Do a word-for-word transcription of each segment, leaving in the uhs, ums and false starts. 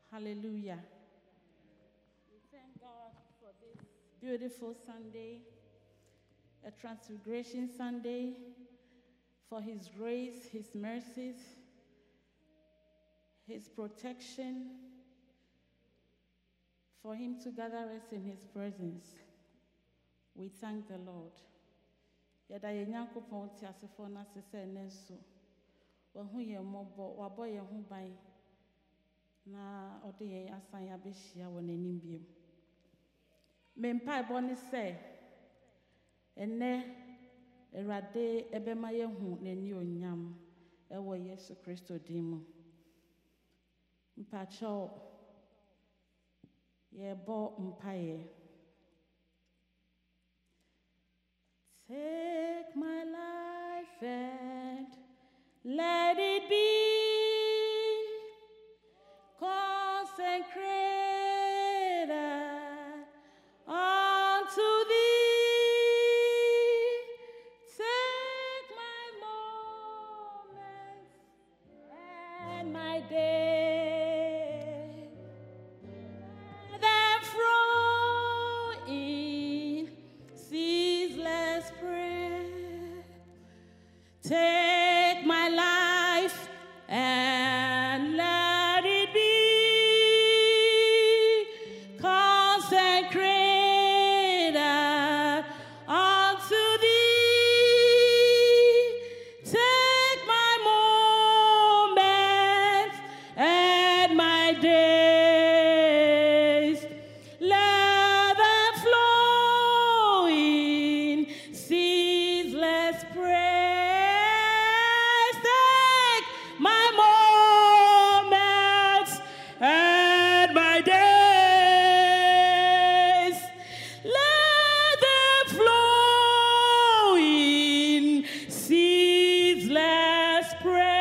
Hallelujah. We thank God for this beautiful Sunday, a Transfiguration Sunday, for His grace, His mercies, His protection, for Him to gather us in His presence. We thank the Lord. Yada ye Nyankopɔn ti asefo na sese ne so. Wa hu ye mobo, wa bo ye hu ban. Na ode ye asan ya behia wo nanim biem. Me mpa ebo ne se ene Erade ebema ye hu nani onyam ewo Yesu Kristo dimu. Mpacho ye bo mpaye. Take my life and let it be consecrated unto Thee. Take my moments and my days, let them flow in ceaseless prayer. Take my life and let it be consecrated unto Thee. Take my moments and my days, let them flow in ceaseless praise. Take my moments and my days, let them flow in ceaseless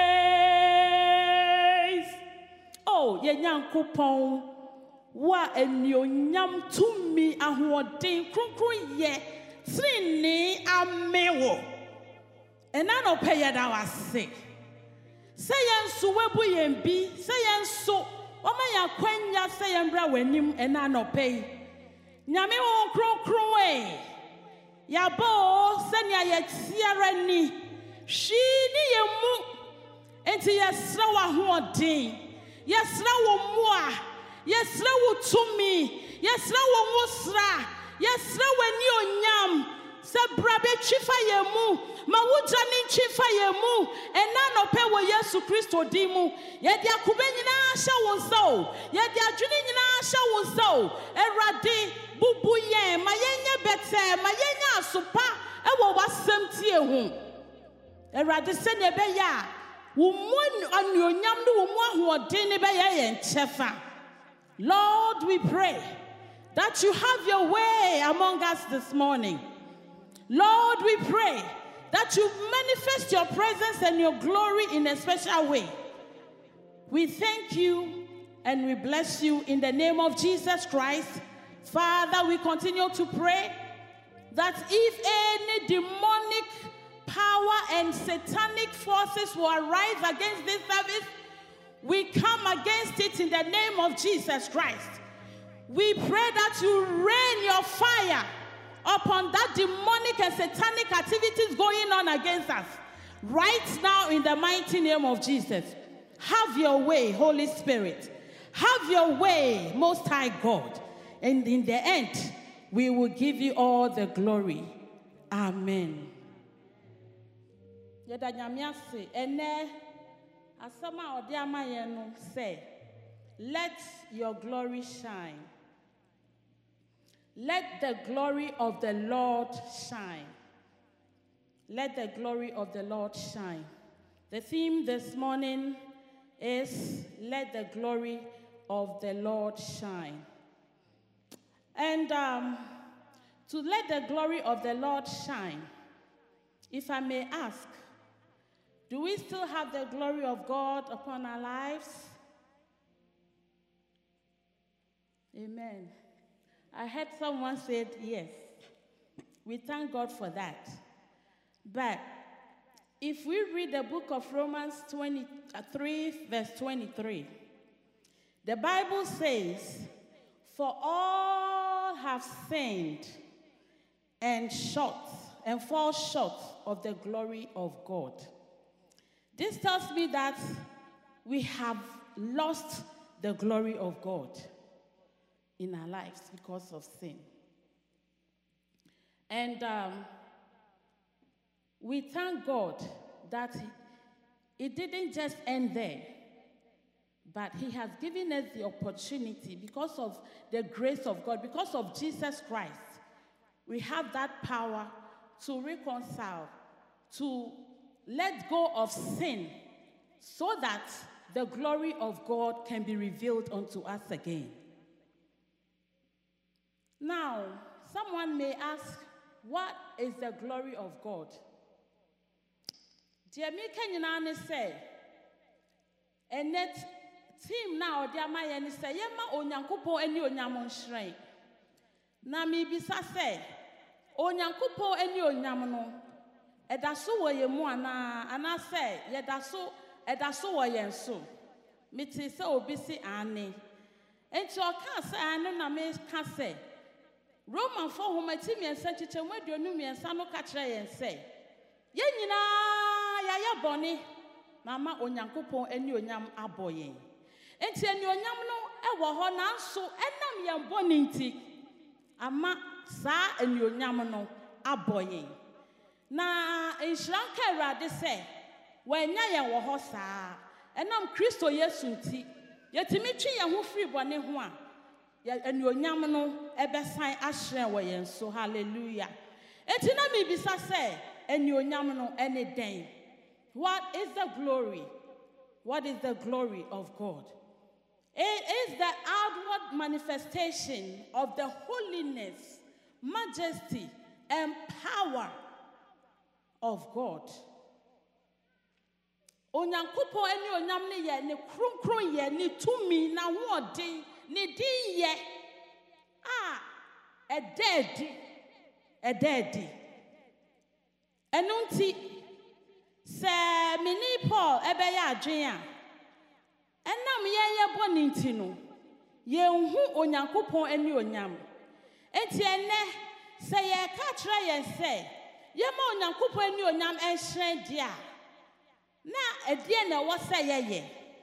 praise. Oh, ye Nyankopɔn, wa enionyam tumi ahoɔden kronkron ye trine amewo. Ena no pɛ yɛ da wase. Sɛ yɛn so webu yɛn bi, sɛ yɛn so ɔma yɛ akwanya sɛ yɛn bra w'anim ena no pɛ yi. Nyame wo kronkron e. Yabo sɛnea yɛtiara ni. Hwi ni yɛ mu. Enti yɛsrɛ wo ahoɔden. Yɛsrɛ wo mmoa. Yɛsrɛ wo tumi. Yɛsrɛ wo nwosra. Yɛsrɛ wo ani onyam. Sɛ bra betwi fa yɛ mu. Ma wogya ne ntwi fa yɛ mu. Ɛna nɔpɛ wɔ Yesu Kristo din mu. Yɛde akoma nyinaa hyɛ wo nsa o. Yɛde adwene nyinaa hyɛ wo nsa o. Awurade bubu yɛn. Ma yɛnyɛ bɛtɛ. Ma yɛnyɛ asopa ɛwɔ w'asɛm tie ho. Awurade sɛnea ɛbɛyɛ a wo mu anuonyam ne wo mu ahoɔden ne bɛyɛ yɛn kyɛfa. Lord, we pray that you have your way among us this morning. Lord, we pray that you manifest your presence and your glory in a special way. We thank you and we bless you in the name of Jesus Christ. Father, we continue to pray that if any demonic power and satanic forces will arise against this service, we come against it in the name of Jesus Christ. We pray that you rain your fire upon that demonic and satanic activities going on against us right now in the mighty name of Jesus. Have your way, Holy Spirit. Have your way, Most High God. And in the end, we will give you all the glory. Amen. Yeda nyame ase ene asama ode amaye no say, let your glory shine. Let the glory of the Lord shine. Let the glory of the Lord shine. The theme this morning is let the glory of the Lord shine. And um, to let the glory of the Lord shine, if I may ask, do we still have the glory of God upon our lives? Amen. I heard someone said yes. We thank God for that. But if we read the book of Romans twenty-three, verse twenty-three, The Bible says, for all have sinned and short and fall short of the glory of God. This tells me that we have lost the glory of God in our lives because of sin. And um, we thank God that it didn't just end there, but he has given us the opportunity because of the grace of God, because of Jesus Christ. We have that power to reconcile, to let go of sin, so that the glory of God can be revealed unto us again. Now, someone may ask, what is the glory of God? Dear me, can you say, and that team now, dear my and say, Yama onyankupo eni onyamon shrine. Na mi bisa say, onyankupo eni onyamono, edaso wa ye mu ana, ana say, yedaso, edaso wa yen so. Miti se obisi ane. Enti oka say ane na me ka say, Roman for whom a team and sent it and where do you and Sano Catre and say, Yenina, Yaya Bonnie, Mamma Onyankupo and your yam aboying. And ten your yamno, ever hona so, and nam yam boninti, Ama sa and your yamano aboying. Na in Shlankara they say, when Yaya were hosa, and I'm Christo yesunti, yet Dimitri and who free one in one. And your yamano, ebe sign ashre way, so hallelujah. Etina mi bisa say, and your yamano any day. What is the glory? What is the glory of God? It is the outward manifestation of the holiness, majesty, and power of God. Onyankupo eni onyamne ye ne krunkron ye ne tumi na wodi ni din ye ah e dedi e dedi enunti se mini Paul ebe ya adwen a enam ye ye boninti no ye hu onyankopon eni onyam enti ene se ye ka kire ye se ye ma onyankopon eni onyam enhyen dia na edie na wo se ye ye.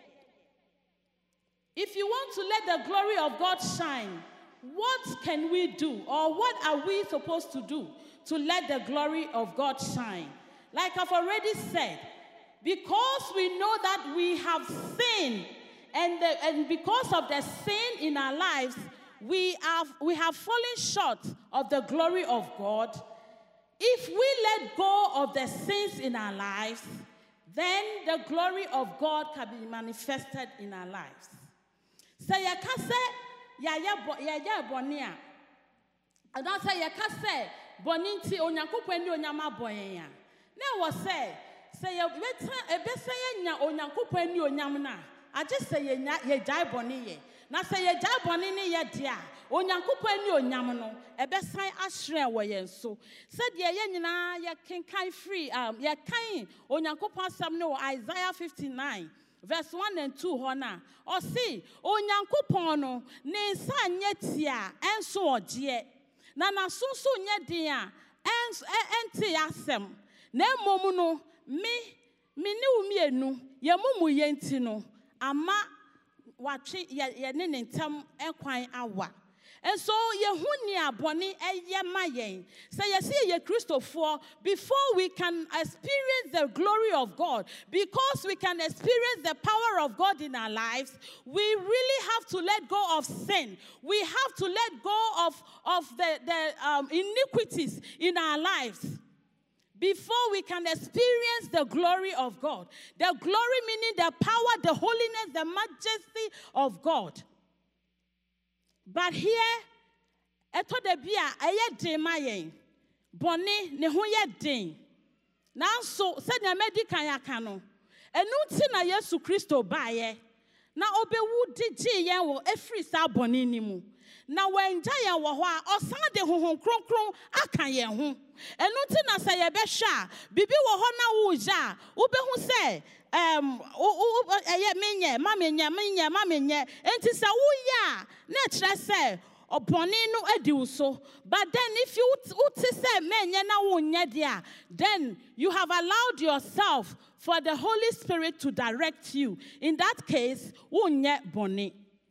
If you want to let the glory of God shine, what can we do, or what are we supposed to do to let the glory of God shine? Like I've already said, because we know that we have sinned, and, the, and because of the sin in our lives, we have, we have fallen short of the glory of God. If we let go of the sins in our lives, then the glory of God can be manifested in our lives. Say ya ka say ya ya ya ya boni a ada say ya ka say boni nti onyankopon ni onyama boyen ya na wo say say ya beta e be say nya onyankopon ni onyam na age say ye nya ye jai boni ye na say ye jai boni ni ye dia onyankopon ni onyam no e be san ahre wo ye so say de ye nyina ye kenkan free um ye kan onyankopon asam no Isaiah fifty-nine verse one and two hona or see onyankopon no ne nsa nya tia enso oje na na sunsu nya din a enti asem na emom no me me ne umienu ye mumu ye nti no ama watwe ye ne ne ntam ekwan awa. And so Yehuni aboni eye mayen. Say yes, ye Christopher, before we can experience the glory of God, because we can experience the power of God in our lives, we really have to let go of sin. We have to let go of, of the, the um, iniquities in our lives before we can experience the glory of God. The glory meaning the power, the holiness, the majesty of God. But here, eto de bia eye den mayen boni ne ho ye den nanso se na medikan aka no enu ti na Yesu Kristo baaye na obewu digi yen wo efri sa boni ni mu na wenja yen wo ho a osan de honhom kronkron aka yen ho enu ti na se ye be hwa bibi wo ho na wo ja obehu se um eye menye ma menye menye ma menye enti se wo ya na kire se oponi no adi so. But then if you say menye na wo nye dia, then you have allowed yourself for the Holy Spirit to direct you. In that case, wo nye boni.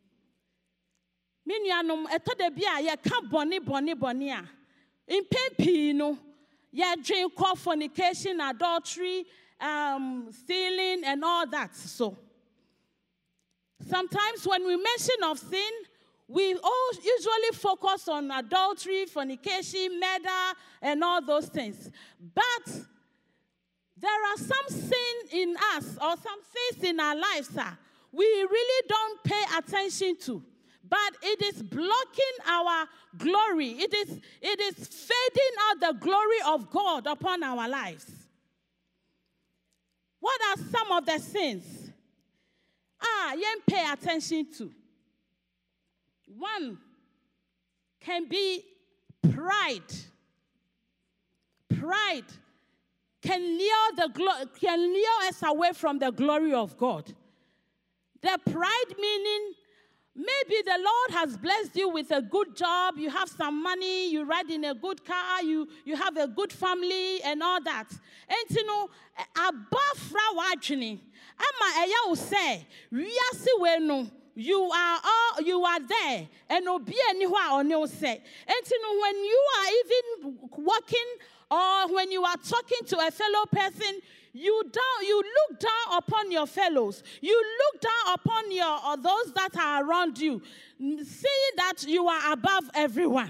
Minyanom eto de bia ye ka boni boni boni a. In pepi no ye drink call fornication, adultery, um stealing and all that. So sometimes when we mention of sin, we all usually focus on adultery, fornication, murder, and all those things. But there are some sin in us or some things in our lives that we really don't pay attention to. But it is blocking our glory. It is, it is fading out the glory of God upon our lives. What are some of the sins? Ah, you don't pay attention to. One can be pride. Pride can lure the glo- can lure us away from the glory of God. The pride meaning maybe the Lord has blessed you with a good job, you have some money, you ride in a good car, you, you have a good family and all that. And you know, above frawachini, ama eya will say, "Wiasi we no." You are all, you are there, and obi anywhere on your say. And you know, when you are even walking or when you are talking to a fellow person, you down, you look down upon your fellows. You look down upon your or those that are around you, seeing that you are above everyone.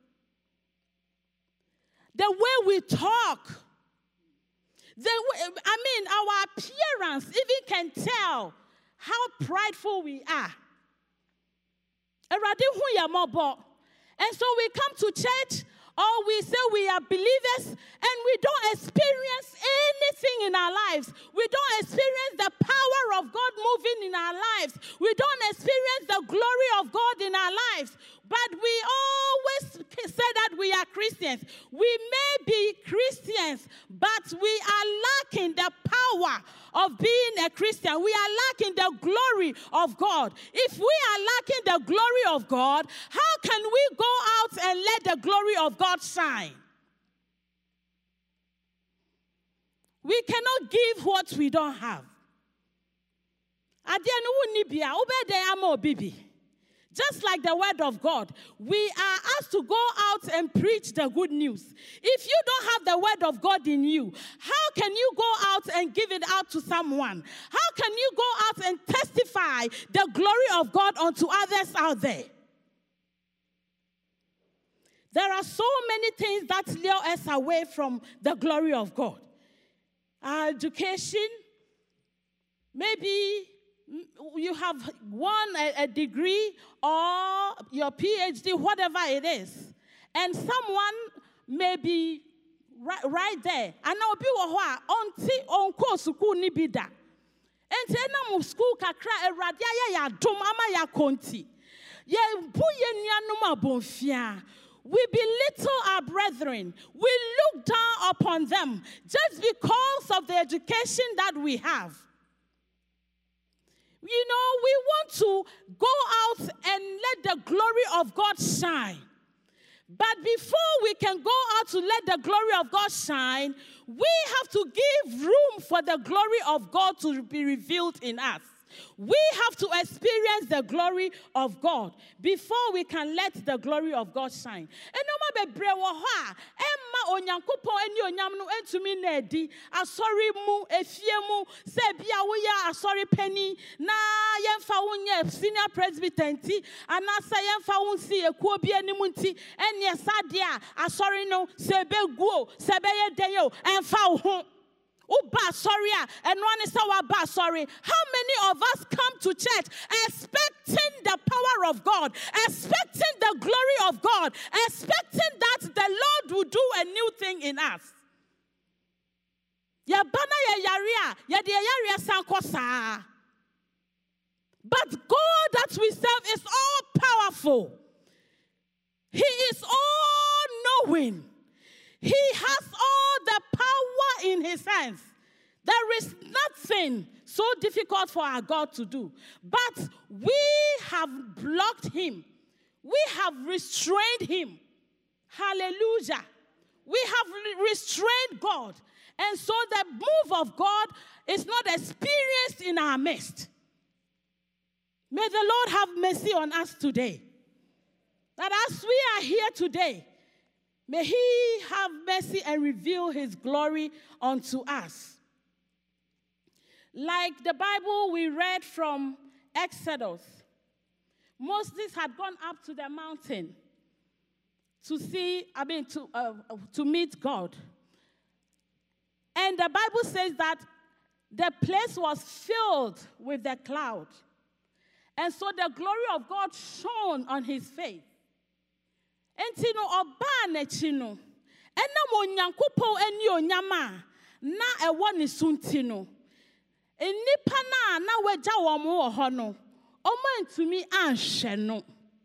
The way we talk, the way, I mean, our appearance even can tell how prideful we are. And so we come to church, or we say we are believers, and we don't experience anything in our lives. We don't experience the power of God moving in our lives. We don't experience the glory of God in our lives. But we always say that we are Christians. We may be Christians, but we are lacking the power of being a Christian. We are lacking the glory of God. If we are lacking the glory of God, how can we go out and let the glory of God shine? We cannot give what we don't have. Just like the word of God, we are asked to go out and preach the good news. If you don't have the word of God in you, how can you go out and give it out to someone? How can you go out and testify the glory of God unto others out there? There are so many things that lure us away from the glory of God. Our education, maybe you have won a, a degree or your P H D, whatever it is, and someone may be right, right there. And now be wa onti onko school ni bida. And say na school kakra eradia ya dum ama ya konti. Ye bu ye nuanum abonfia. We belittle our brethren. We look down upon them just because of the education that we have. You know, we want to go out and let the glory of God shine. But before we can go out to let the glory of God shine, we have to give room for the glory of God to be revealed in us. We have to experience the glory of God before we can let the glory of God shine. Enoma bebre wo ho a emma onyankopon eni onyam no entumi na edi asori mu efie mu se bia wo ya asori pani na yemfa wo nya senior presbyter nti anasa yemfa wo nsi ekuo bia ni mu nti ene sade a asori no se beguo se beye den yo emfa wo ho. Uba sorry, and one is our ba sorry. How many of us come to church expecting the power of God, expecting the glory of God, expecting that the Lord will do a new thing in us? Ya bana ya yaria, ya de yaria sankosa. But God that we serve is all powerful. He is all knowing. He has all the power in his hands. There is nothing so difficult for our God to do. But we have blocked him. We have restrained him. Hallelujah. We have restrained God. And so the move of God is not experienced in our midst. May the Lord have mercy on us today. That as we are here today, may he have mercy and reveal his glory unto us. Like the Bible we read from Exodus, Moses had gone up to the mountain to see, I mean, to, uh, to meet God. And the Bible says that the place was filled with the cloud. And so the glory of God shone on his face. And you know, oba na chino, ena mo nyankopon eni onyama na ewo ne sunti no. Enipa na na wagya wo mo wo ho no, omo ntumi anhwe no.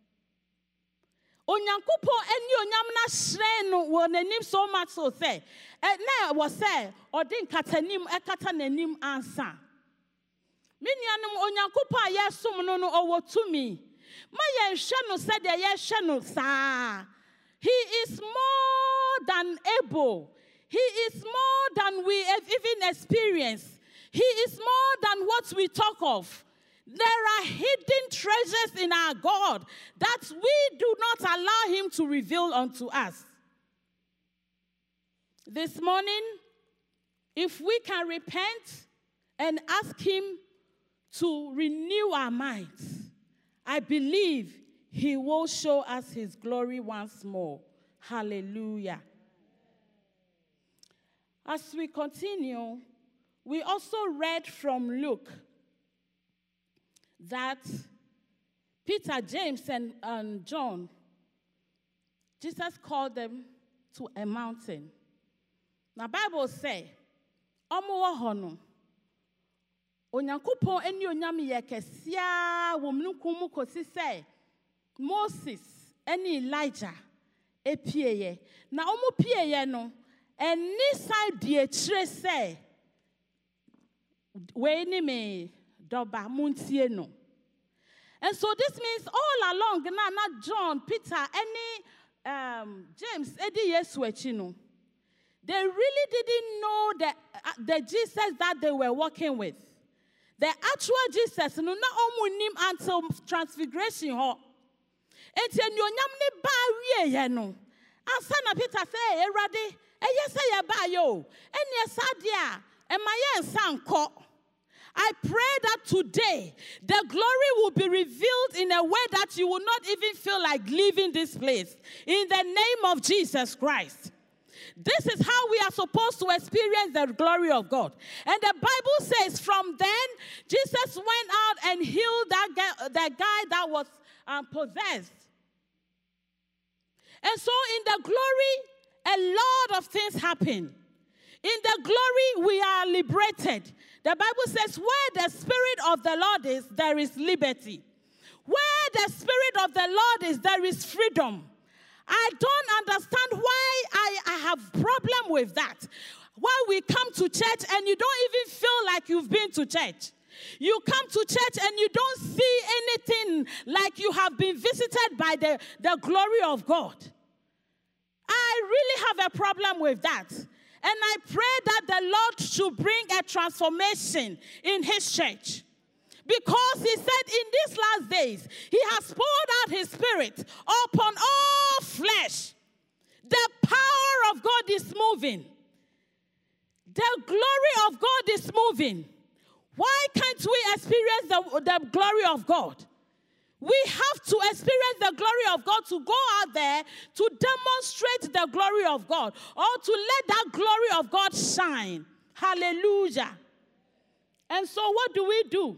Onyankopon eni onyam na hre no wo nanim so much so say, na wo say odi nkatanim ekata nanim ansa. Minianum onyankopon a yesom no no owo tumi. Ma yenhwe no said ye hwe no saa. He is more than able. He is more than we have even experienced. He is more than what we talk of. There are hidden treasures in our God that we do not allow him to reveal unto us. This morning, if we can repent and ask him to renew our minds, I believe he will show us his glory once more. Hallelujah. As we continue, we also read from Luke that Peter, James, and, and John, Jesus called them to a mountain. Now, Bible says, Omo hono. Onyankopon eni onyam ye kesia wo mnukum kosi say Moses eni Elijah epieye na omo pieye no eni side die kire say we ni me doba muntie no. And so this means all along na na John, Peter, any um, James edi Yesu echi no, they really didn't know the uh, the Jesus that they were working with. The actual Jesus, no na omunim until transfiguration ho. Enti enyonyam ne ba wie ye no. Ansa na Peter say, "Erade, eye say ye ba yo. Eni esade a, ema ye nsanko." I pray that today the glory will be revealed in a way that you will not even feel like leaving this place. In the name of Jesus Christ. This is how we are supposed to experience the glory of God. And the Bible says from then, Jesus went out and healed that guy, that guy that was um, possessed. And so in the glory, a lot of things happen. In the glory, we are liberated. The Bible says, where the Spirit of the Lord is, there is liberty. Where the Spirit of the Lord is, there is freedom. I don't understand why I, I have problem with that. Why we come to church and you don't even feel like you've been to church. You come to church and you don't see anything like you have been visited by the, the glory of God. I really have a problem with that. And I pray that the Lord should bring a transformation in his church. Because he said in these last days, he has poured out his Spirit upon all flesh. The power of God is moving. The glory of God is moving. Why can't we experience the, the glory of God? We have to experience the glory of God to go out there to demonstrate the glory of God or to let that glory of God shine. Hallelujah. And so what do we do?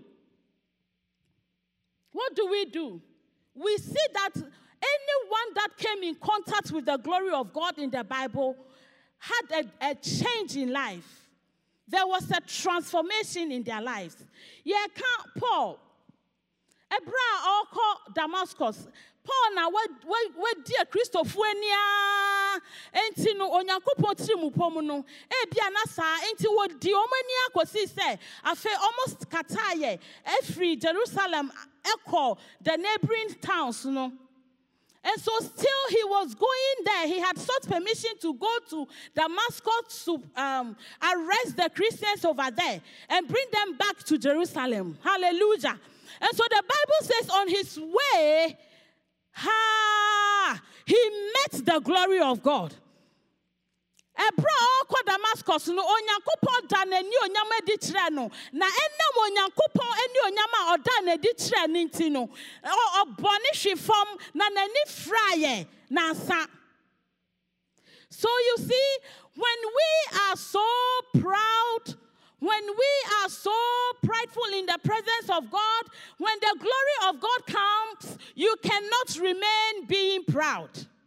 What do we do? We see that anyone that came in contact with the glory of God in the Bible had a, a change in life. There was a transformation in their lives. Yeah, Paul, Ebra oko Damascus. Paul na we we dear Christopher nia enti no onyankopon tiri mu pom no e bia na sa enti wo di omani akosi se afa almost kataye every Jerusalem echo the neighboring towns no. And so still he was going there. He had sought permission to go to Damascus to um, arrest the Christians over there and bring them back to Jerusalem. Hallelujah. And so the Bible says on his way, ha, he met the glory of God. Ebra oko Damascus no onyankopon da na ni onyama di kire no na enam onyankopon eni onyama oda na di kire ni nti no obone hwefom na nani fraye na sa. So you see, when we are so proud, when we are so prideful in the presence of God, when the glory of God comes, you cannot remain being proud.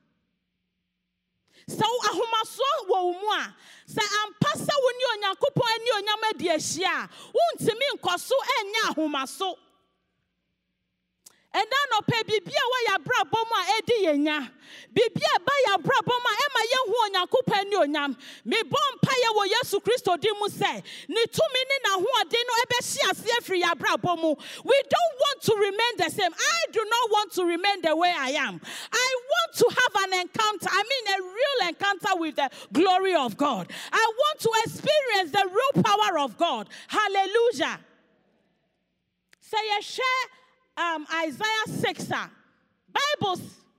So ahomaso wo mu a se ampasa woni onyankopon ani onyama di ahia untimi nkoso enya ahomaso. And then no pay bibia wa ya bra bom a edi yenya bibia ba ya bra bom a ema ye hu onyankopon ani onyam me bom pa ye wo Yesu Kristo di mu se ni tumi ni na ho ade no ebe hia se afri ya bra bom. We don't want to remain the same. I do not want to remain the way I am. I want to have an encounter. I mean a real encounter with the glory of God. I want to experience the real power of God. Hallelujah. Say a share Um, Isaiah six, Bibles.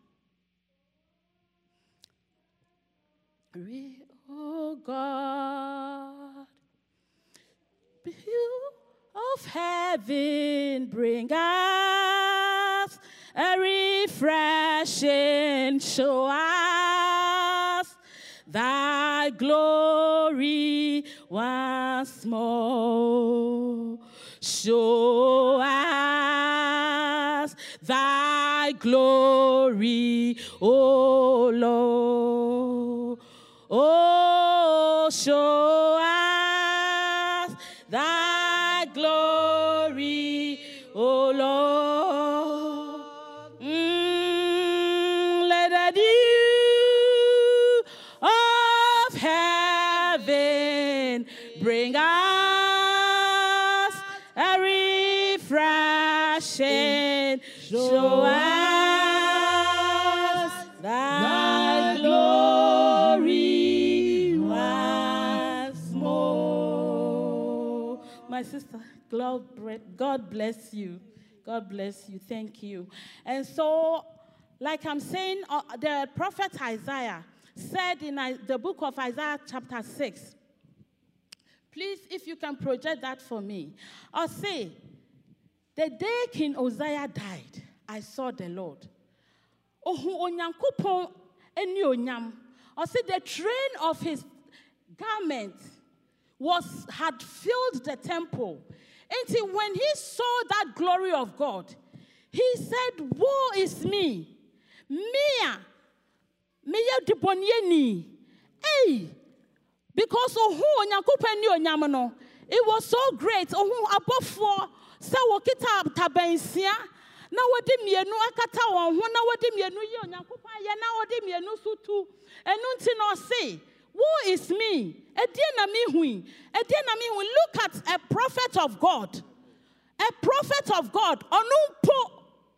Oh God, you of heaven, bring us a refreshing show us thy glory once more. Show us thy glory, O Lord. Oh, show us thy glory, O Lord. Mm, let the dew of heaven bring us a refreshing. Show us thy glory once more. My sister, God bless you. God bless you. Thank you. And so, like I'm saying, uh, the prophet Isaiah said in uh, the book of Isaiah chapter six, please, if you can project that for me. I'll say, the day King Uzziah died, I saw the Lord. Ohu onyankopon eni onyam. I'll say the train of his garment was had filled the temple. Until when he saw that glory of God, he said, woe is me. Mia. Mia dibonyeni. Hey. Because ohu onyankopon eni onyam no, it was so great. Ohu abofo sa wokita tabensia na wodi mienu akata won ho na wodi mienu ye onyankopon ye na wodi mienu sutu enu nti no say who is me edie na me hui edie na me hui. Look at a prophet of God, a prophet of God onumpo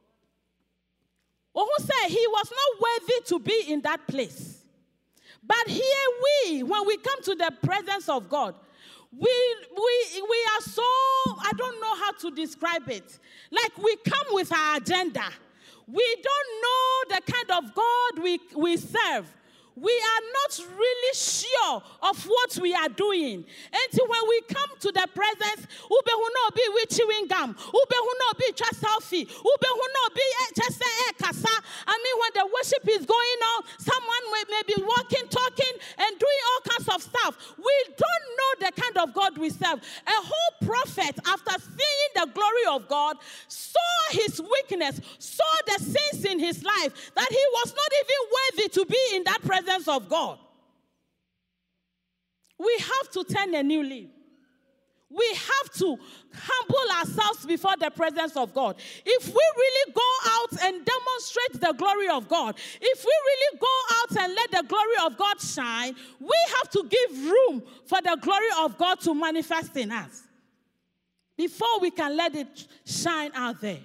who said he was not worthy to be in that place. But here we, when we come to the presence of God, We, we, we are so, I don't know how to describe it. Like we come with our agenda. We don't know the kind of God we, we serve. We are not really sure of what we are doing. Until when we come to the presence, ube huno be with chewing gum, ube huno be just selfie, ube huno be just a kasa. I mean, when the worship is going on, someone may, may be walking, talking, and doing all kinds of stuff. We don't know the kind of God we serve. A whole prophet, after seeing the glory of God, saw his weakness, saw the sins in his life, that he was not even worthy to be in that presence of God. We have to turn a new leaf. We have to humble ourselves before the presence of God. If we really go out and demonstrate the glory of God, if we really go out and let the glory of God shine, we have to give room for the glory of God to manifest in us before we can let it shine out there.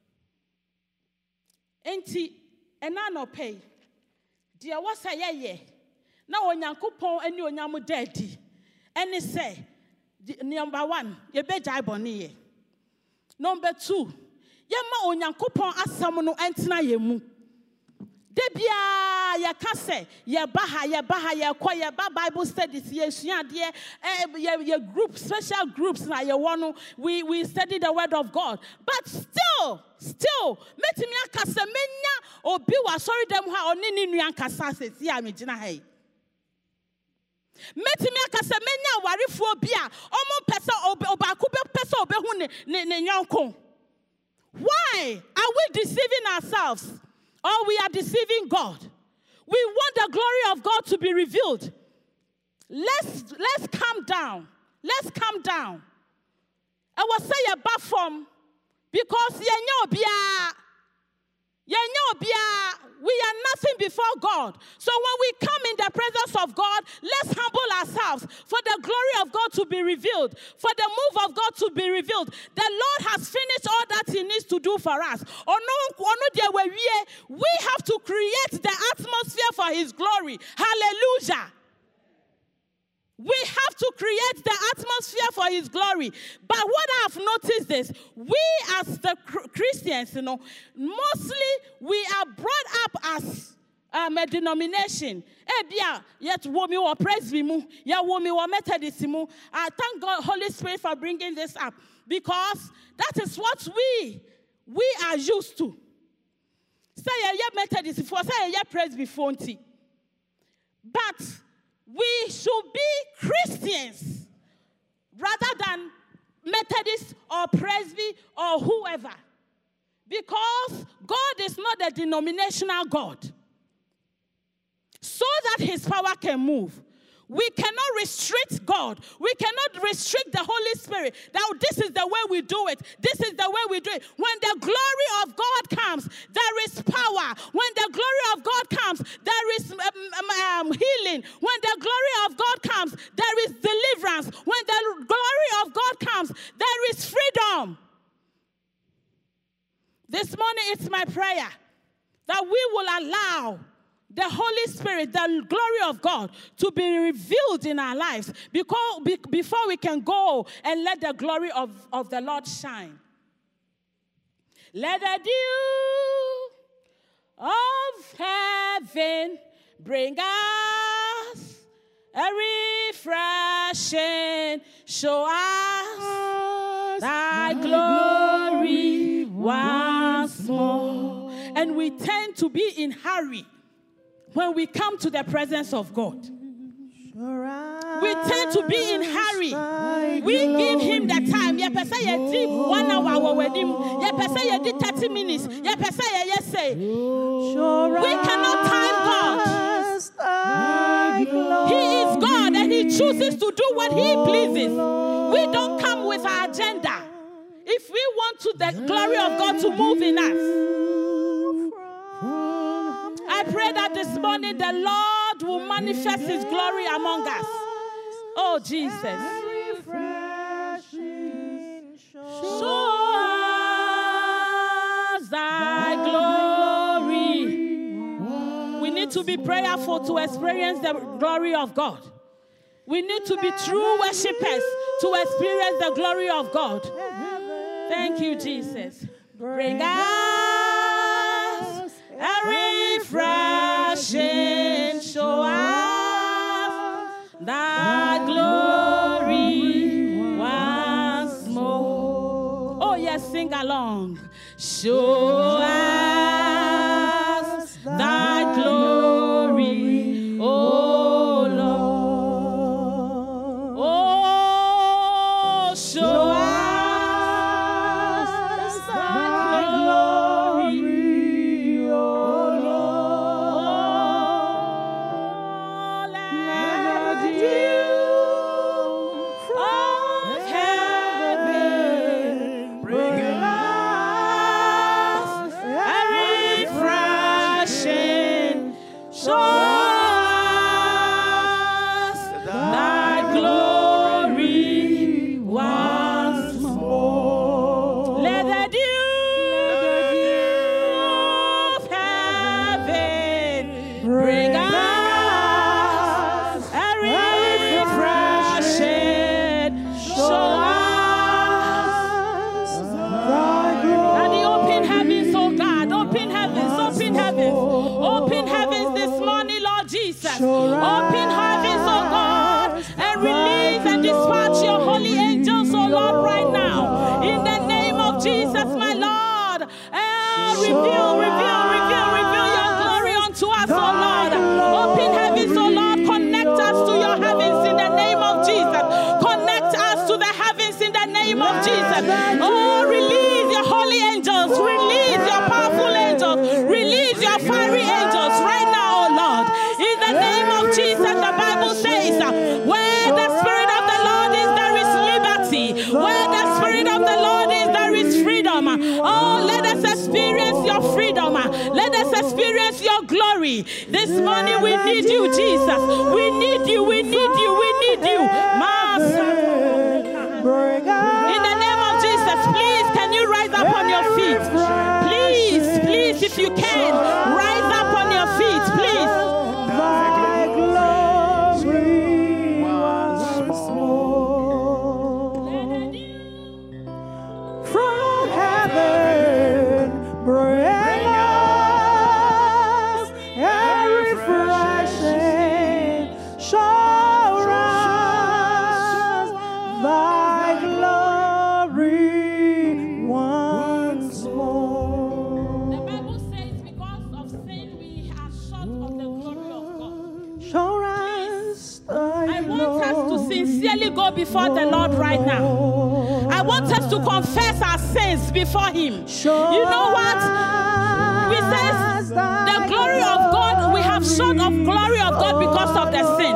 Enti, ena no pay. Dear was a ye. Now on Yankupon and you nyamu daddy. And they say, number one, ye be jai boni. Number two, yema on Yankupon asamono entina yemu. Debia ya kase ya baha ya baha ya kwa ya ba Bible studies ye shia de ye ye group special groups na ye wonu we we study the word of God, but still still metimi akase menya obi wa sorry dem ha oni ni nua nkasa sesi a megina hai metimi akase menya warefo obi a omo pese obaku be pese obehu ne ne nyonko. Why are we deceiving ourselves? Or we are deceiving God? We want the glory of God to be revealed. Let's let's calm down. Let's calm down. I will say a bathroom because ye know bia. Ye know bia. We are nothing before God. So when we come in the presence of God, let's humble ourselves for the glory of God to be revealed, for the move of God to be revealed. The Lord has finished all that He needs to do for us. We have to create the atmosphere for His glory. Hallelujah. We have to create the atmosphere for His glory. But what I've noticed is, we as the Christians, you know, mostly we are brought up as um, a denomination. I thank God, Holy Spirit, for bringing this up, because that is what we we are used to. Say a Methodist before, say a Presbyterian, but we should be Christians rather than Methodist or Presby or whoever. Because God is not a denominational God. So that His power can move. We cannot restrict God. We cannot restrict the Holy Spirit. Now, this is the way we do it. This is the way we do it. When the glory of God comes, there is power. When the glory of God comes, there is um, um, healing. When the glory of God comes, there is deliverance. When the glory of God comes, there is freedom. This morning, it's my prayer that we will allow the Holy Spirit, the glory of God, to be revealed in our lives because, be, before we can go and let the glory of, of the Lord shine. Let the dew of heaven bring us a refreshing, show us thy glory once more. And we tend to be in hurry when we come to the presence of God. We tend to be in hurry. We give Him the time. You person you did one hour with Him. You person you did thirty minutes. You person you say. We cannot time God. He is God and He chooses to do what He pleases. We don't come with our agenda. If we want to the glory of God to move in us, I pray that this morning the Lord will manifest His glory among us. Oh, Jesus. Show us thy glory. We need to be prayerful to experience the glory of God. We need to be true worshippers to experience the glory of God. Thank you, Jesus. Bring us a refreshing, show us thy glory once more. Oh, yes, sing along. Show us thy glory, oh Lord. Oh, show us. Lord, reveal, reveal, reveal, reveal your glory unto us, oh Lord. Open heavens, oh Lord. Connect us to your heavens in the name of Jesus. Connect us to the heavens in the name of Jesus. Oh, release your holy angels. Release your powerful angels. Release your fiery angels right now, oh Lord. In the name of Jesus, the Bible says, where the Spirit of the Lord is, there is liberty. Where the Spirit of the Lord is, there is freedom. Oh, let us experience your freedom. Let us experience your glory. This morning we need you, Jesus. We need you, we need you, we need you. In the name of Jesus, please, can you rise up on your feet? Please, please, if you can, rise up on your feet, please. Thy glory once more from heaven bring us a refreshing shower us thy glory once more. The Bible says because of sin we are short of the glory of God. Show us thy I want us to sincerely go before the Lord right now. I want us to confess our sins before Him. You know what? We say the glory of God, we have short of glory of God because of the sin.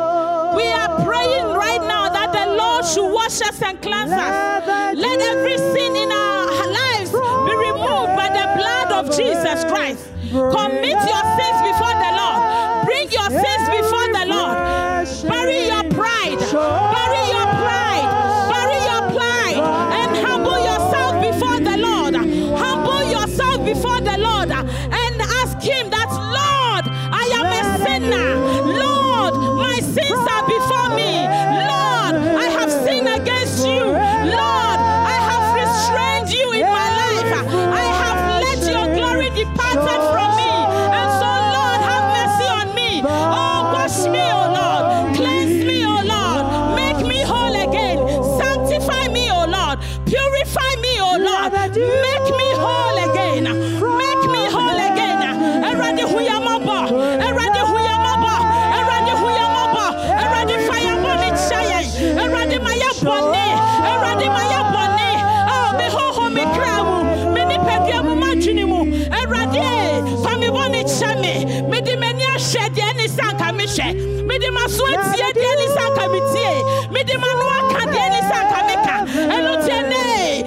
We are praying right now that the Lord should wash us and cleanse us. Let every sin in our lives be removed by the blood of Jesus Christ. Commit your sins before the Lord. Bring your sins before the Lord. Bury your pride. Bury your pride. Bury your pride. And humble yourself before the Lord. Humble yourself before the Lord. And ask Him that, Lord, I am a sinner. Lord, my sins are before me. Lord, I have sinned against you. Lord, I have restrained you in my life. I have let your glory departed from me. And so, Lord, have mercy on me. Oh, wash me, oh Lord. Cleanse me, oh Lord. Make me whole again. Sanctify me, oh Lord. Purify me, oh Lord. Make me whole again. Make me whole again. Eradi huyamaba. Eradi huyamaba. Eradi huyamaba. Eradi firebone chaye. Eradi maya bone. Eradi maya bone. Oh, me ho ho me kramu. Me ni pediamu majunimu. Eradi fami bone chame. Me di menia shed any sanka me she. Me di masweat ye any sanka me tie. Me di manua kan any sanka me ka. Elutiene.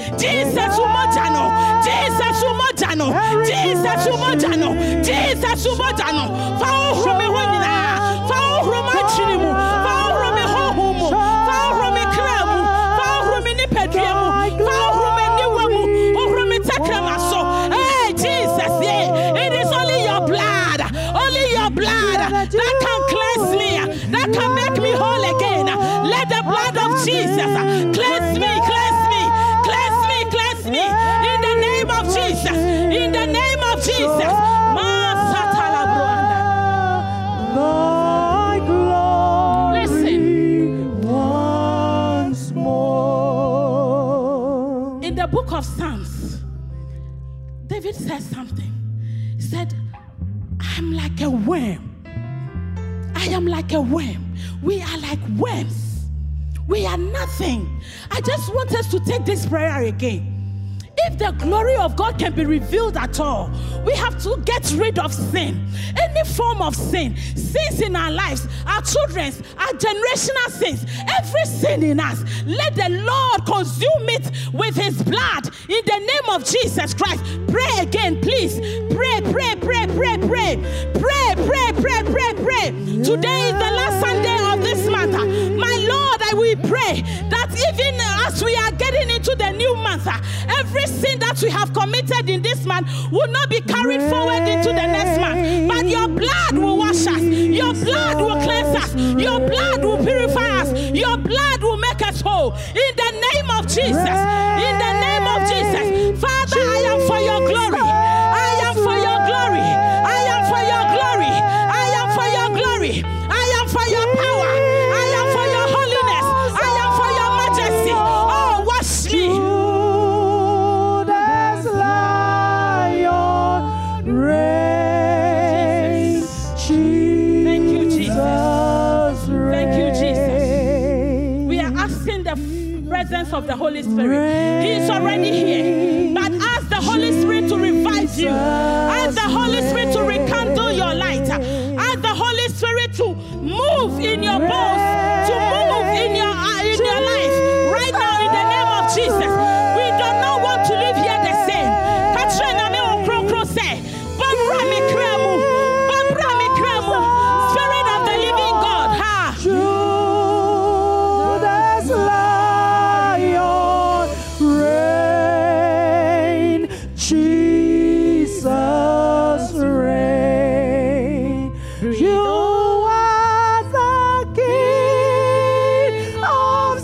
Jesus umojano. Jesus umojano. Jesus umojano. Jesus umojano. Fa ohro me honina. Fa ohro ma chinimu. Fa ohro me hohumu. Fa ohro me kramu. Fa ohro me ni peduamu. Fa ohro me niwamu. Ohro me takramaso. Hey Jesus, yeah. It is only your blood. Only your blood that can cleanse me. That can make me whole again. Let the blood of Jesus cleanse me, cleanse me, cleanse me, cleanse me. In the name of Jesus. In the name of Jesus. thy glory Listen. once more. In the book of Psalms, David said something. He said, I'm like a worm. I am like a worm. We are like worms. We are nothing. I just want us to take this prayer again. If the glory of God can be revealed at all, we have to get rid of sin. Any form of sin, sins in our lives, our children's, our generational sins, every sin in us, let the Lord consume it with His blood in the name of Jesus Christ. Pray again, please. Pray, pray, pray, pray, pray. Pray, pray, pray, pray, pray. Today is the last Sunday of this month. My Lord, I will pray that even as we are getting into the new month, every sin that we have committed in this month will not be carried forward into the next month. But your blood will wash us. Your blood will cleanse us. Your blood will purify us. Your blood will make us whole. In the name of Jesus. In the name of Jesus. Father, I am for your glory. I am for your glory. I am for your glory. I am for your glory. I am for your power. I am for your holiness. I am for your majesty. Oh, wash me. Judas Lion. of the Holy Spirit. He is already here. But ask the Holy Spirit to revive you. Ask the Holy Spirit to rekindle your light. Ask the Holy Spirit to move in your bones, to move in your, uh, in your life. Right now, in the name of Jesus. We do not want to live here the same. Spirit of the living God. Ha. Judas Lion reign, Jesus reign. You are the King of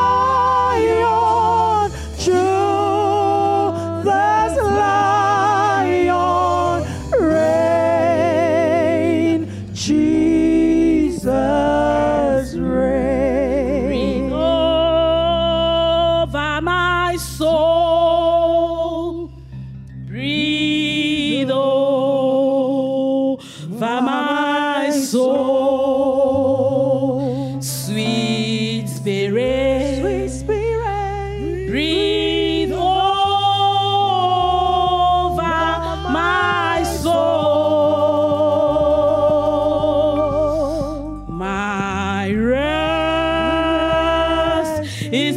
Zion. Judas Lion reign, Jesus reign. Over my soul, breathe over my soul, sweet spirit, Sweet Spirit, breathe over my soul. My rest is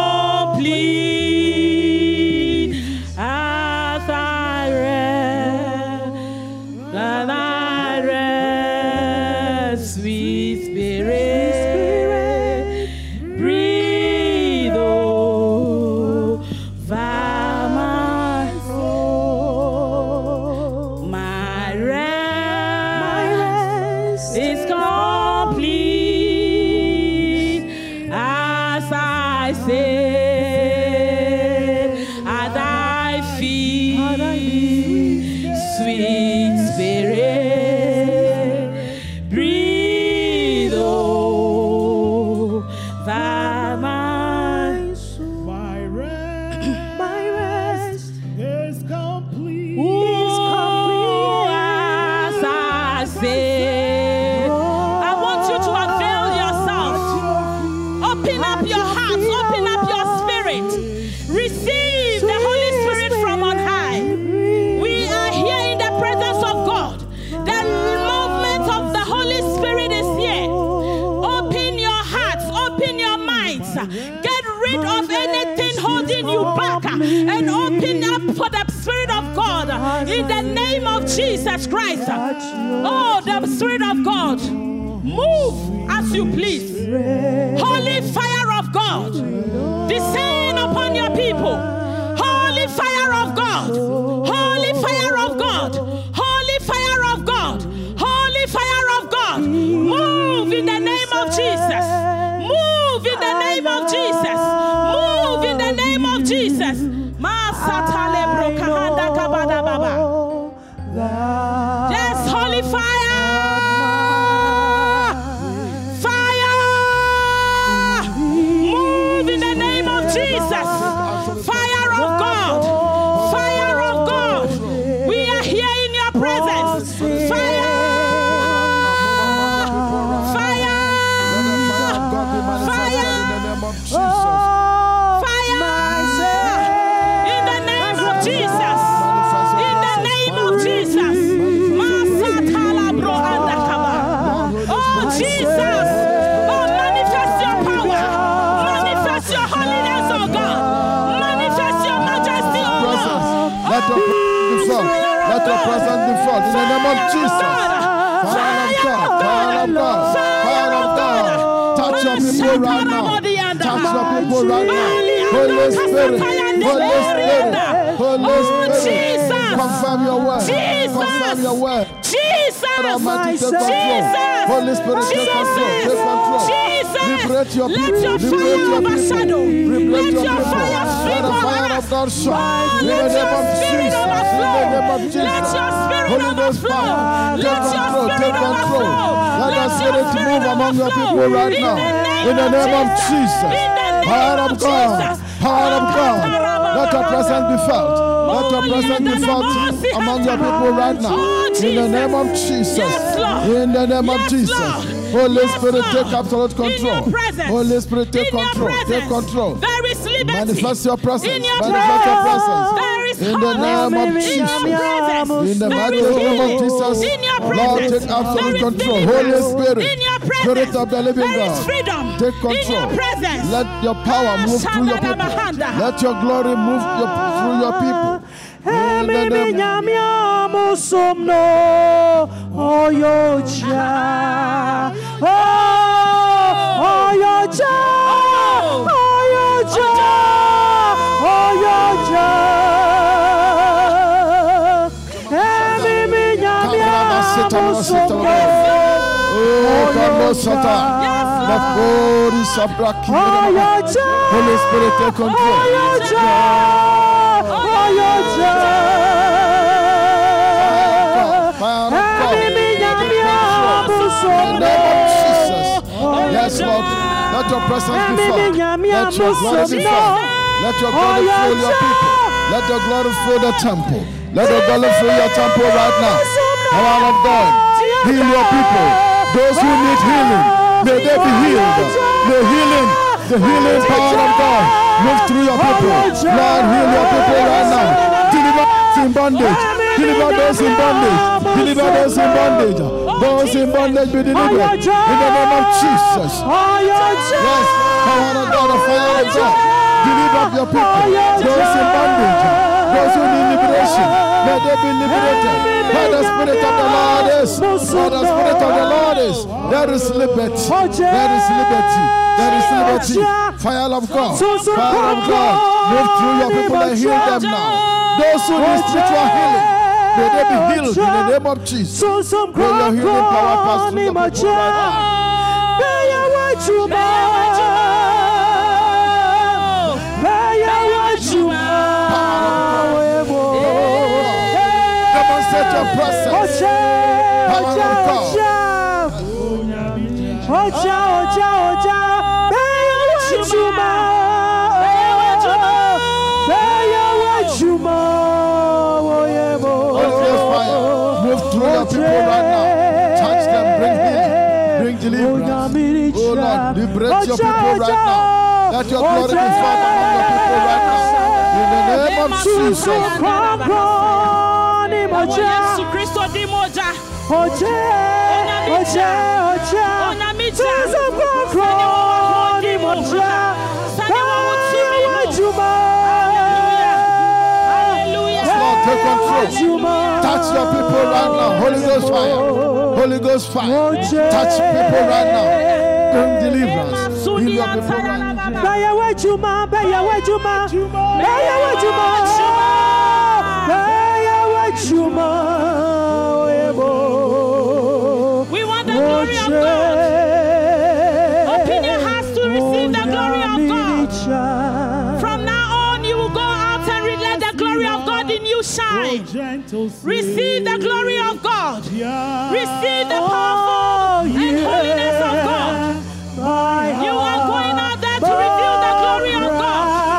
complete as I rest, as I rest, sweet spirit, breathe over my soul. my My rest rest is complete as I sit, as I feel, sweet spirit, breathe over my soul. My rest My rest is complete. Ooh, as I sit, I want you to avail yourself. Open up your hearts, open up your spirit. Receive the Holy Spirit from on high. We are here in the presence of God. The movement of the Holy Spirit is here. Open your hearts, open your minds. Get rid of anything holding you back and open up for the Spirit of God in the name of Jesus Christ. Oh, the Spirit of God, move as you please. Holy fire of God, descend upon your people. Holy fire of God, holy fire of God, holy fire of God, holy fire of God. Move in the name of Jesus. Move in the name of Jesus. Move in the name of Jesus. Masatale brokahanda kabada baba. Yes, holy fire. Fire. Move in the name of Jesus. Fire of God. Fire of God. We are here in your presence. Fire. Fire. Fire. In the name of Jesus. In the name of Jesus. Masatala bro andakaba. Oh Jesus. Oh, manifest your power. Manifest your holiness, oh God. Manifest your majesty, oh God. Let your presence be felt. Let your presence be felt in the name of Jesus. Fire of God, fire of God, fire of God. Touch your people right now. Touch your people right now. Holy Spirit, Holy Spirit, Holy Spirit. Confirm your word. Confirm your word. God Almighty, take control. Holy Spirit, take control. Take control. Liberate your people. Liberate your people. Liberate your people. Let the fire of God shine. In the name of Jesus. In the name of Jesus. Holy Ghost fire. Take control. Take control. Let the Spirit move among your people right now. In the name of Jesus. Fire of God. Fire of God. Let your presence be felt. Let your presence be felt among your people right now. In the name of Jesus. In the name of Jesus. Holy Yes, Spirit, Lord. take absolute In your control. presence. Holy Spirit, take In your control. Take presence. control. There is liberty. Manifest your presence. In your Manifest your presence. presence. There is In the wholeness. name of In your Jesus. presence. In the There mighty is name of healing. Jesus. In your Lord, presence. take absolute There is control. deliverance. Holy Spirit. In your presence. Spirit of the living There is God. freedom. Take In control. your presence. Let your power move through your people. Let your glory move your, through your people. In the name Holy Spirit, take control. Yes, Lord. Let your presence be felt. Let your glory be felt. Let your glory fill your people. Let your glory fill the temple. Let your glory fill your temple right now. Power of God, heal your people. Those who need healing, may they be healed. May healing, the healing power of God, move through your people. Lord, heal your people right now. Deliver those in bondage. Deliver those in bondage. Deliver those in bondage. Those in bondage be delivered. In the name of Jesus. Yes, power of God, the fire of God. Deliver your people. Those in bondage. Those who need liberation. May they be liberated. Where the Spirit of the Lord is. Where the Spirit of the Lord is. There is liberty. There is liberty. There is liberty. Fire of God. Fire of God. Move through your people and heal them now. Those who need spiritual healing, may they be healed in the name of Jesus. May your healing power pass through the people right now. Demonstrate your presence. Power of God. Move through your people right now. Touch them, bring healing, bring deliverance. Oh Lord, liberate your people right now. Let your glory be found among your people right now. In the name of Jesus. Lord, take control. Touch your people right now. Holy Ghost fire. Holy Ghost fire. Touch people right now. Bring deliverance. Heal your people right now. We want the glory of God. Open your hearts to receive the glory of God. From now on, you will go out and let the glory of God in you shine. Receive the glory of God. Receive the powerful and holiness of God. You are going out there to reveal the glory of God.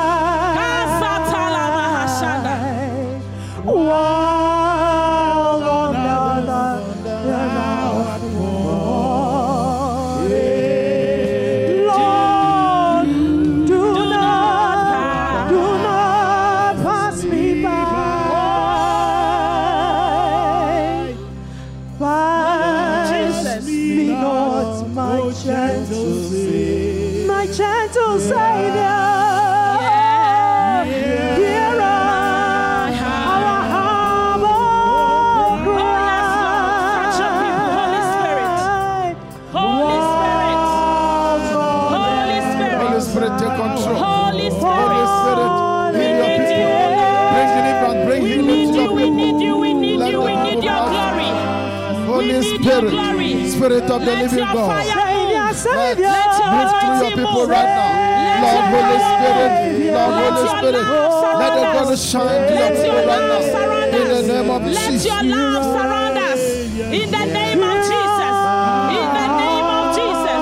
Spirit, Spirit of the living God, let move through your people right now. Lord, Holy Spirit, Lord, Holy Spirit, let the God shine to your people right now. In the name of Jesus. Let your love surround us. In the name of Jesus. In the name of Jesus.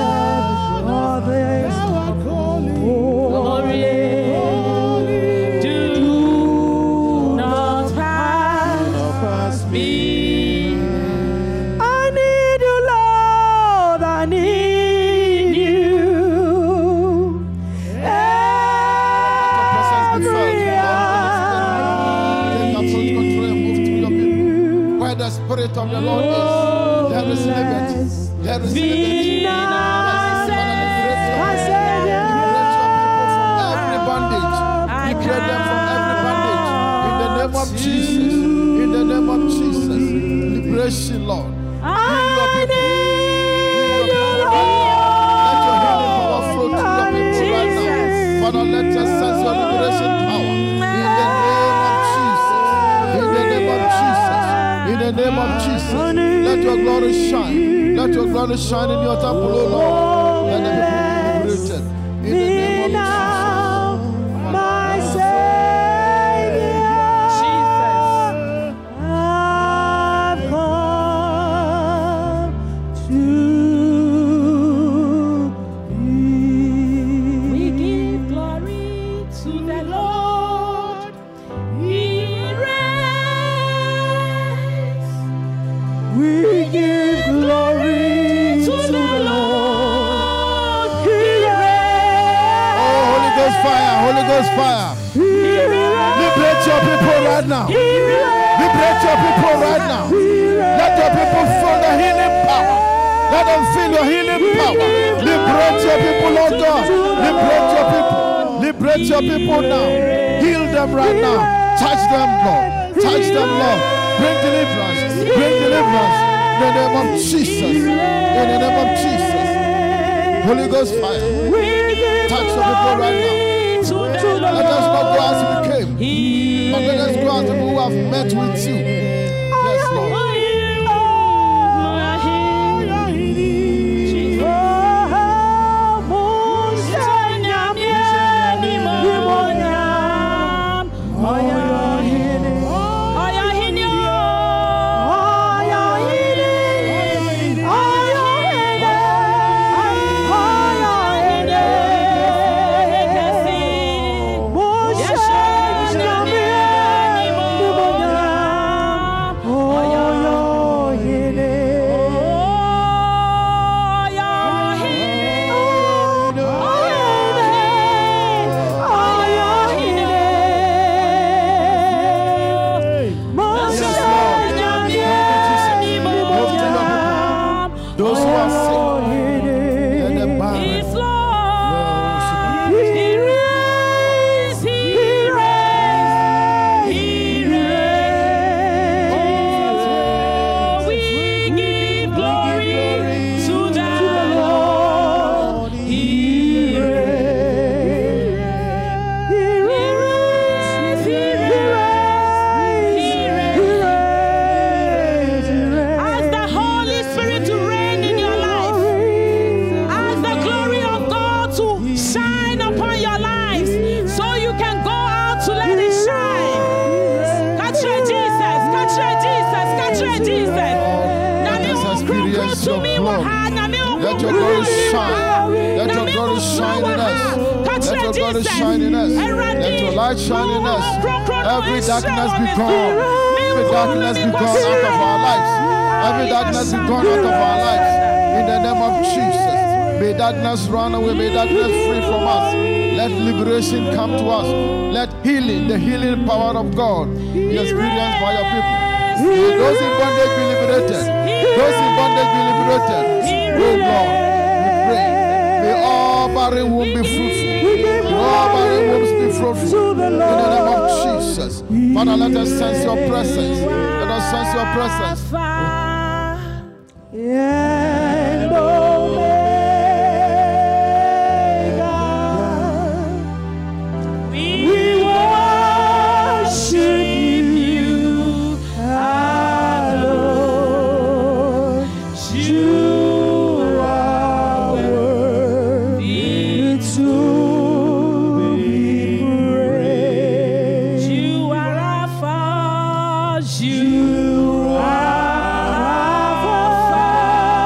Oh, Jesus. Spirit of the Lord is, there is liberty. There is liberty. Yes, Father, liberate your liberate your people from every bondage. Liberate them from every bondage. In the name of Jesus. In the name of Jesus. Liberation, Lord. Heal your people. Heal your people. Let your healing power flow to your people right now. Father, let us sense your liberation power. In the name of Jesus. In the name of Jesus. In the name of Jesus. Let your glory shine. Let your glory shine in your temple, O Lord. Let the people be liberated. In the name of Jesus. My Savior, I've come to thee. We give glory to the Lord. He reigns. We give glory To the Lord. He reigns. Oh, Holy Ghost fire, Holy Ghost fire. He reigns. Liberate your people right now. Liberate your people right now. Let your people feel the healing power. Let them feel your healing power. Liberate your people, Lord God. Liberate your people. Liberate your people now. Heal them right now. Touch them, Lord. Touch them, Lord. Bring deliverance. Bring deliverance. In the name of Jesus. In the name of Jesus. Holy Ghost fire. Touch your people right now. Let us not go as we came, but let us go as people who have met with you. Yes, Lord. Those who are sick, let them bow. He's Lord. He reigns. He reigns. He reigns. Oh, we give glory to the Lord. He reigns. He reigns. He reigns. He reigns. Ask the Holy Spirit to reign in your life. Ask the glory of God to shine upon your lives so you can go out to let it shine. Catch your Jesus, catch your Jesus, catch your Jesus. Let us experience your glory. Let your glory shine. Let your glory shine in us. Let your glory shine in us. Let your light shine in us. Every darkness be gone. Every darkness be gone out of our lives. Every darkness be gone out of our lives. In the name of Jesus. May darkness run away. May darkness free from us. Let liberation come to us. Let healing, the healing power of God, be experienced by your people. May those in bondage be liberated. Those in bondage be liberated. Oh God, we pray. May all barren wombs be fruitful. May all barren wombs be fruitful. In the name of Jesus. Father, let us sense your presence. Let us sense your presence. and Omega. We worship you, our Lord. You are worthy to be praised. You are Alpha. You You are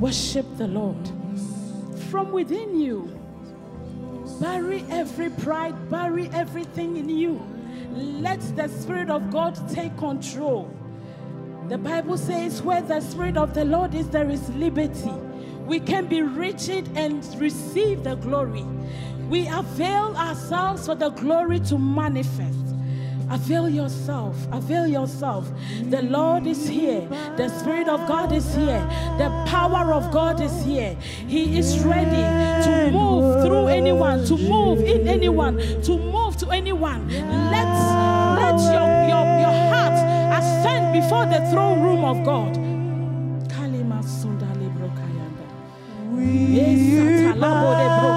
Worship the Lord. From within you, bury every pride, bury everything in you. Let the Spirit of God take control. The Bible says where the Spirit of the Lord is, there is liberty. We can be rigid and receive the glory. We avail ourselves for the glory to manifest. Avail yourself. Avail yourself. The Lord is here. The Spirit of God is here. The power of God is here. He is ready to move through anyone, to move in anyone, to move to anyone. Let, let your, your, your heart ascend before the throne room of God. We bow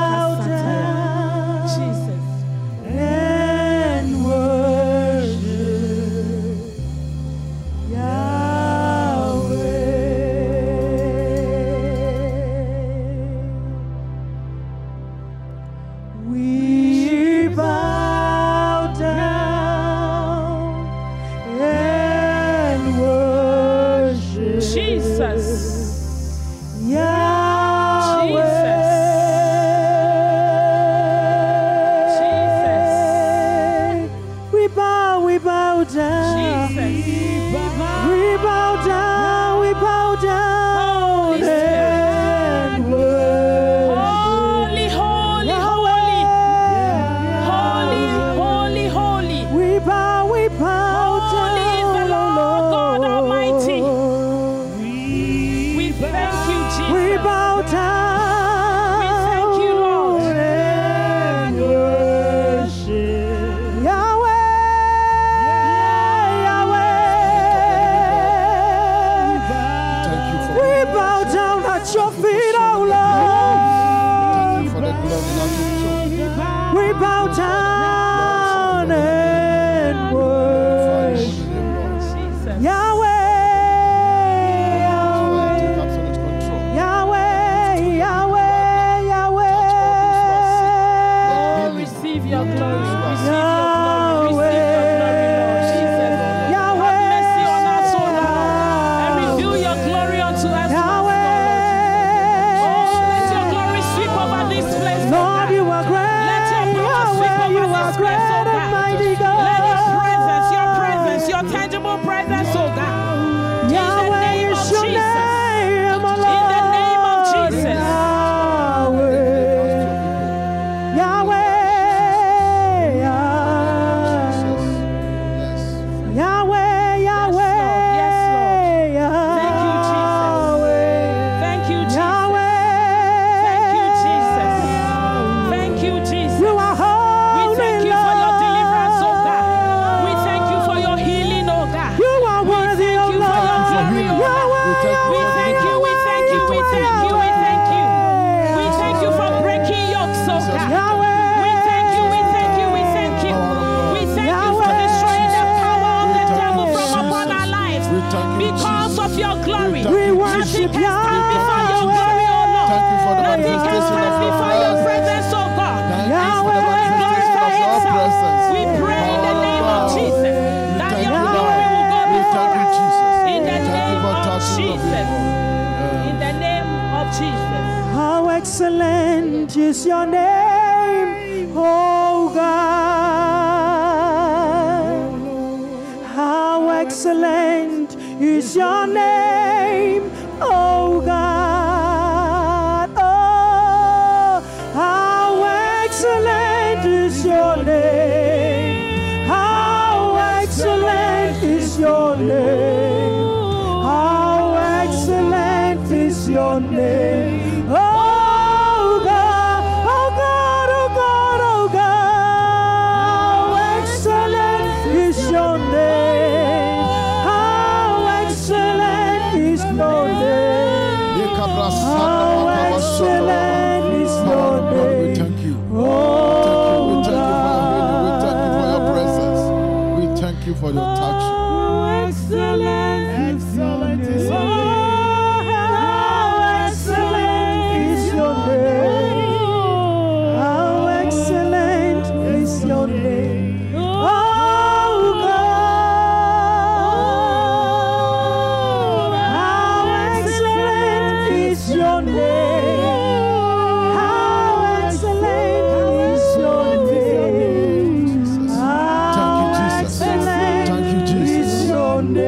down Jesus. and worship Yahweh. We bow down and worship Jesus. Yahweh. We bow, we bow down. Jesus. We bow down, we bow down. Holy Spirit. and worship Holy, holy, holy. Holy, holy, holy. We bow, we bow Holy is the down. Lord God Almighty. We thank you, Jesus. We bow down. We thank you, Lord. and worship Yahweh, Yahweh. Thank you for We bow down at your feet, oh Thank you Lord. for the glory that you show. We bow down and worship Jesus. Yahweh, Yahweh. Take absolute control. Yahweh, Yahweh, Yahweh. Oh, receive your glory. Receive your glory. Receive your glory, Lord Jesus. Have mercy on us, O Lord, and reveal your glory unto us. Yahweh. Oh, let your glory sweep over this place, O Lord, God. you are great. Let your power sweep Yahweh, over you this are place, great O and God. mighty God. Let your presence, your presence, your tangible presence, O God. Yahweh name is of your Jesus. name, oh In the name of Lord. Jesus. Yahweh, Yahweh, Yes. Yahweh, Yahweh. Yes, Lord. Thank you, Jesus. Yahweh. Thank you, Jesus. Yahweh. Thank you, Jesus. Thank you, Jesus. You are We holy, thank you for your deliverance, oh Lord. God. We thank you for your healing, oh God. You are worthy, thank oh you for your Lord. glory, oh Yahweh, God. We thank you, we thank you, we thank you, we thank you. We thank you for breaking yokes, oh God. Yahweh. We thank you, we thank you, we thank you. We thank you for Yahweh. destroying the power of the We thank devil you, from upon Jesus. our lives. We thank you, Because Jesus. of your glory. We thank We you, worship Nothing can stand before your Yahweh. glory, oh Lord. Thank you for the Nothing can manifestation stand of your before your presence, presence. oh God. Thank you As for the the Holy Ghost manifestation of your itself, presence. we pray in the name of Power. Jesus We that thank your you, glory Lord. will go We before thank you, us. Jesus. In the Thank you name for of touching your Jesus. people. In the name of Jesus. How excellent is your name, oh God. How excellent is your name, oh God. Oh, how excellent is your name. How excellent is your name. How excellent is your name. Oh God, oh God, oh God, oh God. How excellent is your name. How excellent is your name. How excellent is your Lord, we name. thank you. Oh We thank you for your healing. We thank you for your presence. We thank you for your touch. How excellent, excellent is your name. How excellent is your name. How excellent is your name. Oh God, how excellent is your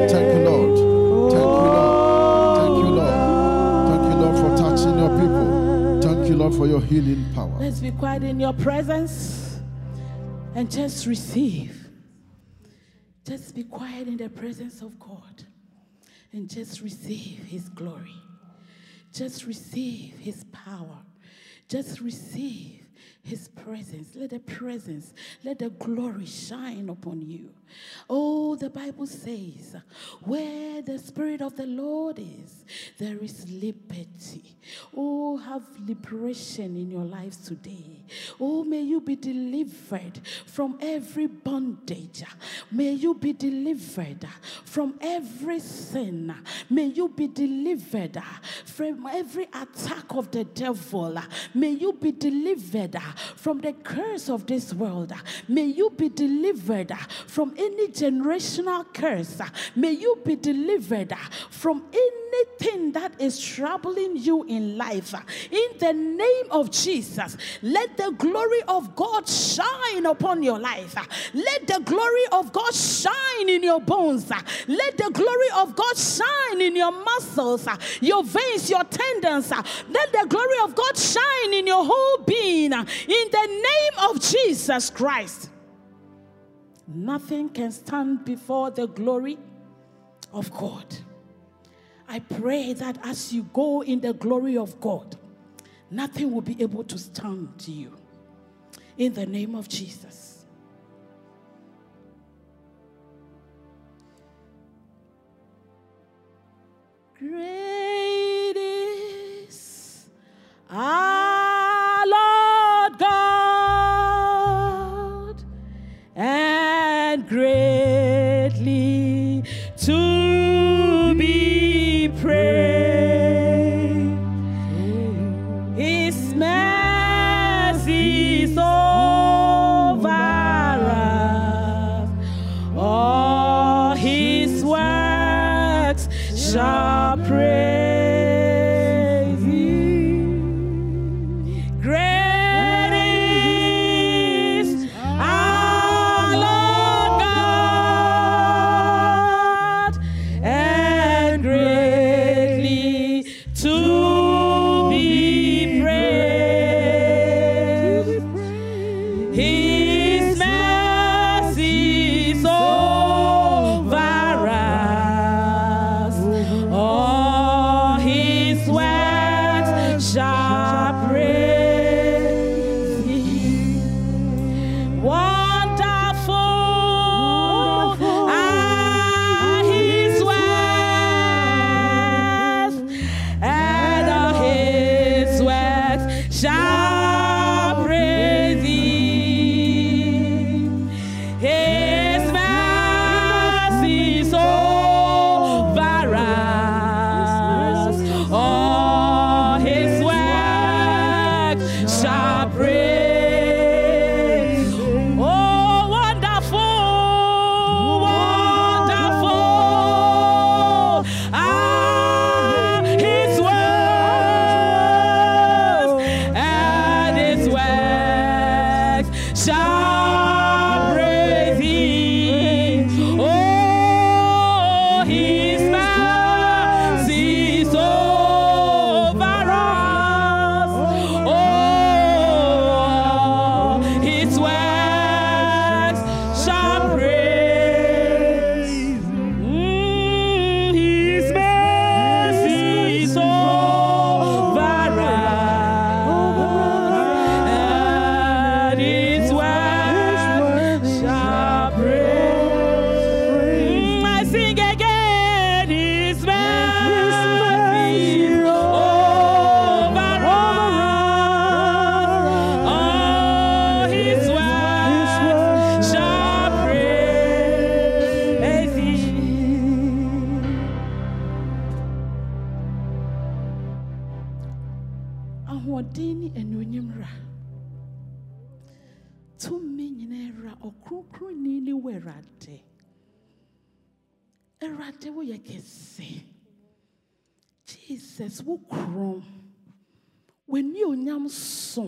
Thank you, Lord. Thank you, Lord. Thank you, Lord. Thank you, Lord, for touching your people. Thank you, Lord, for your healing power. Let's be quiet in your presence and just receive. Just be quiet in the presence of God and just receive his glory. Just receive his power. Just receive his presence. Let the presence, let the glory shine upon you. Oh, the Bible says, where the Spirit of the Lord is, there is liberty. Oh, have liberation in your lives today. Oh, may you be delivered from every bondage. May you be delivered from every sin. May you be delivered from every attack of the devil. May you be delivered from the curse of this world. May you be delivered from any generational curse. May you be delivered from anything that is troubling you in life. In the name of Jesus, let the glory of God shine upon your life. Let the glory of God shine in your bones. Let the glory of God shine in your muscles, your veins, your tendons. Let the glory of God shine in your whole being. In the name of Jesus Christ. Nothing can stand before the glory of God. I pray that as you go in the glory of God, nothing will be able to stand to you. In the name of Jesus. Great is our Lord God, and greatly to be praised. His mercy is over us. All his works shall praise him. Great is our Lord God, and greatly to be praised. His mercy is over us. All his works shall praise him. Wonderful are his works, and all his works shall praise him. His mercy is over us. All his works shall praise. Oh, wonderful, wonderful are his works, and his works shall praise him. Oh, his mercy is over us. Oh, his works shall praise. Mm, his mercy is over us, and his works shall praise. Mm, I sing again, his mercy over us. All his works shall praise him. Ahoɔden ne anuonyam ra. Tumi nyinaa ra ɔkronkronni ne wo Awurade. Awurade woyɛ kɛse. Jesus wo krom. W'ani onyam so.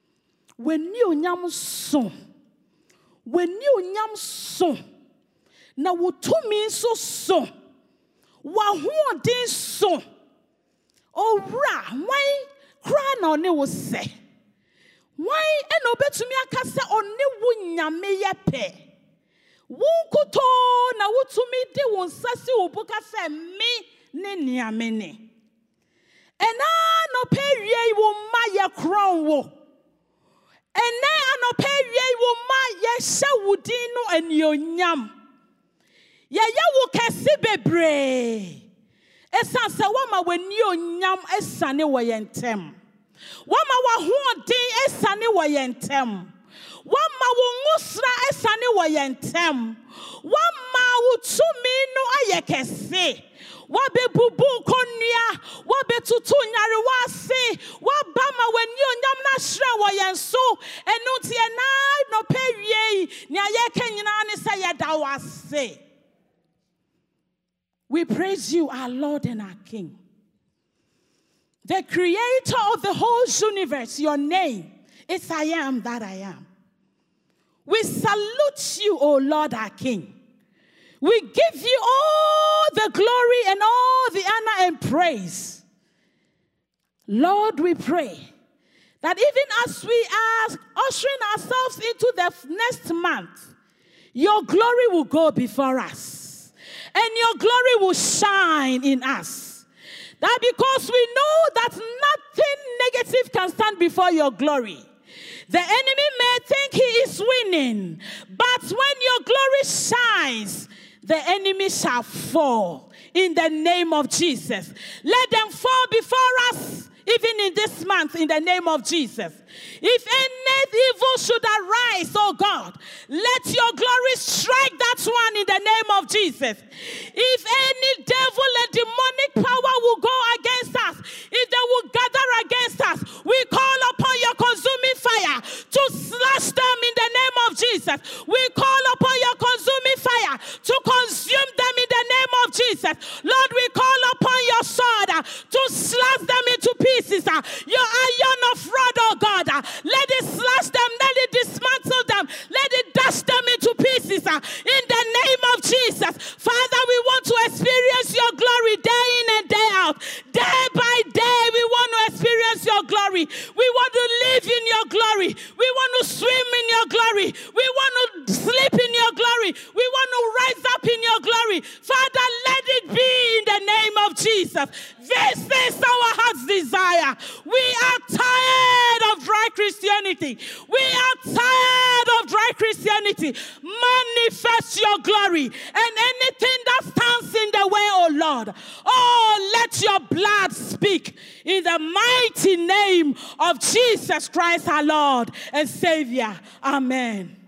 W'ani onyam so. W'ani onyam so. na wotumi nso so wahoɔden so owura wan kra na ɔne wo sɛ wan ɛna obetumi aka sɛ ɔne wo nyame yɛ pɛ wo nkoto na wotumi de wo nsa si wo bo ka sɛ me ne nyame ne ɛna anɔpɛ wie wo ma yɛ kron wo ɛnɛ anɔpɛ wie wo ma yɛ hyɛ wo din no anionyam yɛyɛ wo kɛse bebree ɛsan sɛ wama w'anionyam ɛsane wɔ yɛn ntɛm wama w'ahoɔden ɛsane wɔ yɛn ntɛm wama wo ngosra ɛsane wɔ yɛn ntɛm wama wo tumi no ayɛ kɛse wabebubu nkonnua wabetutu nyarewa ase wabama w'anionyam na hyerɛ wɔ yɛn so ɛno nti ɛna nɔpɛ wie nea yɛka nyinaa ne sɛ yɛda wo ase. We praise you, our Lord and our King, the creator of the whole universe. Your name is I am that I am. We salute you, O Lord, our King. We give you all the glory and all the honor and praise. Lord, we pray that even as we are ushering ourselves into the next month, your glory will go before us. And your glory will shine in us. That because we know that nothing negative can stand before your glory. The enemy may think he is winning, but when your glory shines, the enemy shall fall in the name of Jesus. Let them fall before us, even in this month, in the name of Jesus. If any evil should arise, oh God, let your glory strike that one in the name of Jesus. If any devil and demonic power will go against us, if they will gather against us, we call upon your consuming fire to slash them in the name of Jesus. We call upon your consuming fire to consume them in the name of Jesus. Lord, we call upon your sword uh, to slash them into pieces. Uh, your iron of rod, oh God, uh, let it slash them, let it dismantle them, let it dash them into pieces uh, in the name of Jesus. Father, we want to experience your glory day in and day out. Day by day, we want to experience your glory. We want to live in your glory. We want to swim in your glory. We want to sleep in your glory. We want to rise up in your glory. Father, let it be in the name of Jesus. This is our heart's desire. We are tired of dry Christianity. We are tired of dry Christianity. Manifest your glory. And anything that stands in the way, oh Lord, oh, let your blood speak in the mighty name of Jesus Christ, our Lord and Savior. Amen.